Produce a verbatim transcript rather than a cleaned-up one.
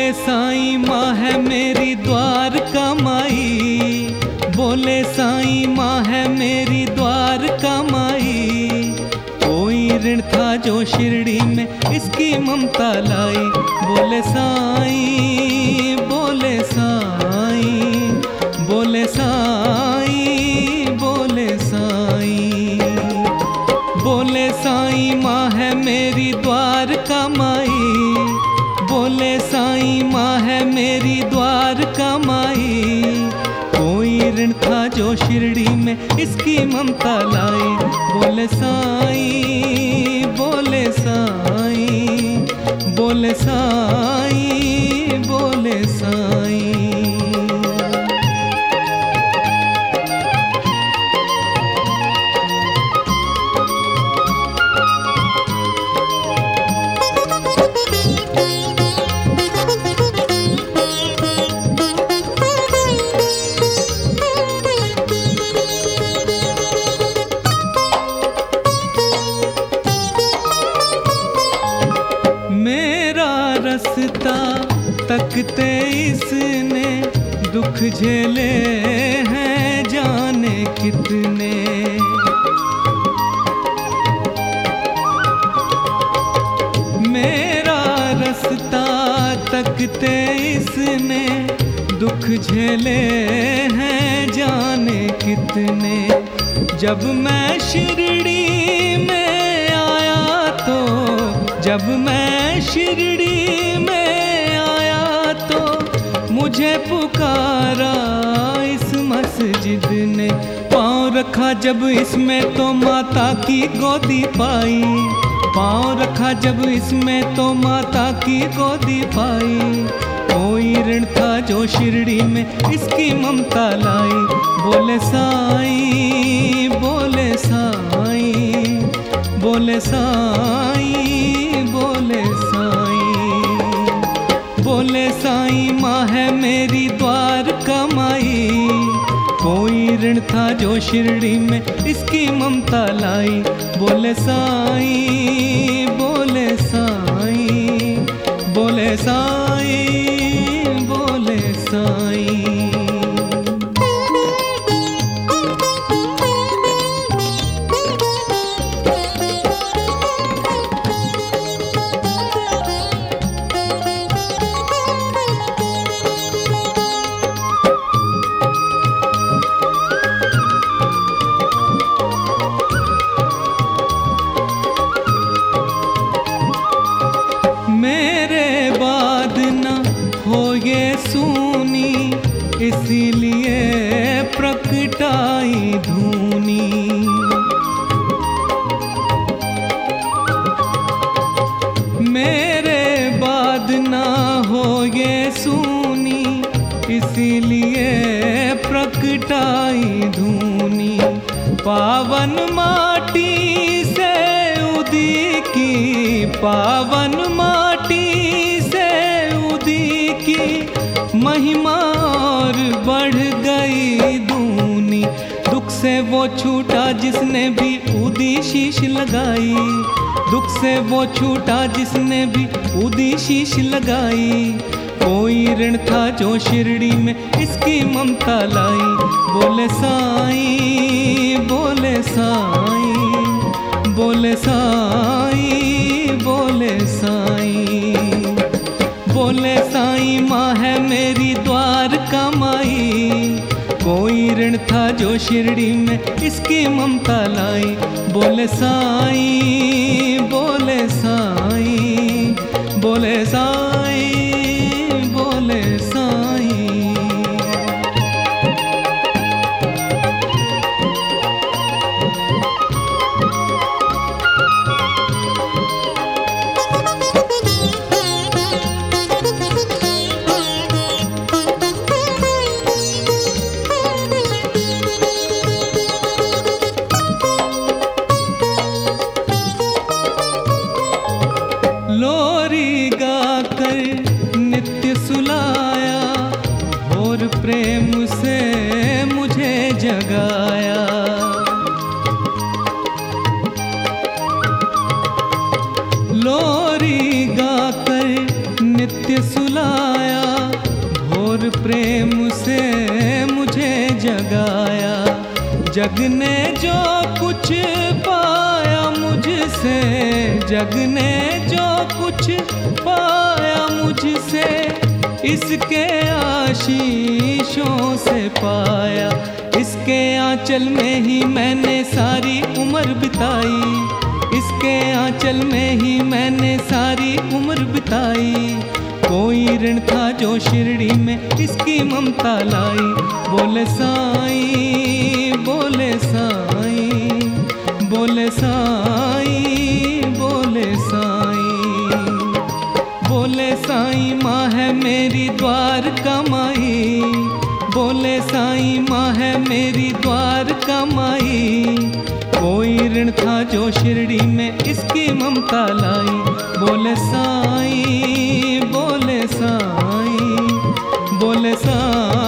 बोले साईं माँ है मेरी द्वारका माई, बोले साईं माँ है मेरी द्वारका माई। कोई ऋण था जो शिरडी में इसकी ममता लाई। बोले साईं, बोले साईं, बोले साईं, बोले साईं। बोले साईं माँ है मेरी द्वारका माई, बोले साईं माँ है मेरी द्वारका माई। कोई ऋण था जो शिरडी में इसकी ममता लाई। बोले साईं, बोले साईं, बोले साईं, बोले साईं। रास्ता तकते इसने दुख झेले हैं जाने कितने। मेरा रास्ता तकते इसने दुख झेले हैं जाने कितने। जब मैं शिरडी में आया तो, जब मैं शिरडी में आया तो मुझे पुकारा इस मस्जिद ने। पाँव रखा जब इसमें तो माता की गोदी पाई। पाँव रखा जब इसमें तो माता की गोदी पाई। कोई ऋण था जो शिरडी में इसकी ममता लाई। बोले साईं, बोले साईं, बोले साईं, बोले साईं। बोले साईं माँ है मेरी द्वारका माई। कोई ऋण था जो शिरडी में इसकी ममता लाई। बोले साईं, बोले साईं, बोले साईं, बोले साईं। सुनी इसीलिए प्रकटाई धूनी। मेरे बाद ना हो ये सुनी इसीलिए प्रकटाई धूनी। पावन माटी से उदी की, पावन माटी से उदी की महिमा और बढ़ गई दूनी। दुख से वो छूटा जिसने भी उदी शीश लगाई। दुख से वो छूटा जिसने भी उदी शीश लगाई। कोई ऋण था जो शिरडी में इसकी ममता लाई। बोले साईं, बोले साईं, बोले साईं, बोले साईं। बोले साईं माँ है मेरी द्वारका माई। कोई ऋण था जो शिरडी में इसकी ममता लाई। बोले साईं, बोले साईं, बोले साईं, बोले साईं। लोरी गाकर नित्य सुलाया, और प्रेम से मुझे जगाया। लोरी गाकर नित्य सुलाया, जगाया। जग ने जो कुछ पाया मुझसे, जग ने जो कुछ पाया मुझसे, इसके आशीषों से पाया। इसके आंचल में ही मैंने सारी उम्र बिताई, इसके आंचल में ही मैंने सारी उम्र बिताई। कोई ऋण था जो शिरडी में इसकी ममता लाई। बोले साईं, बोले साईं, बोले साईं, बोले साईं, बोले साईं माँ है मेरी द्वारका माई, बोले साईं माँ है मेरी द्वारका माई। कोई ऋण था जो शिरडी में इसकी ममता लाई। बोले साईं, बोले साईं, बोले साईं।